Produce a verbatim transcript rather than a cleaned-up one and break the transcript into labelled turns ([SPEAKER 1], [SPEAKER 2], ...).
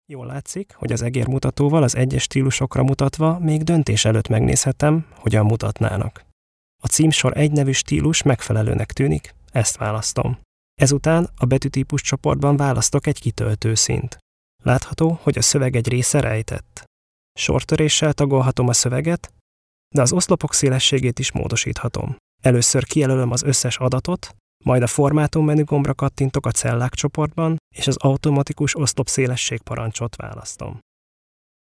[SPEAKER 1] Jól látszik, hogy az egérmutatóval az egyes stílusokra mutatva még döntés előtt megnézhetem, hogyan mutatnának. A címsor egy nevű stílus megfelelőnek tűnik, ezt választom. Ezután a betűtípus csoportban választok egy kitöltő színt. Látható, hogy a szöveg egy része rejtett. Sortöréssel tagolhatom a szöveget, de az oszlopok szélességét is módosíthatom. Először kijelölöm az összes adatot, majd a formátum menü gombra kattintok a cellák csoportban, és az automatikus oszlop szélesség parancsot választom.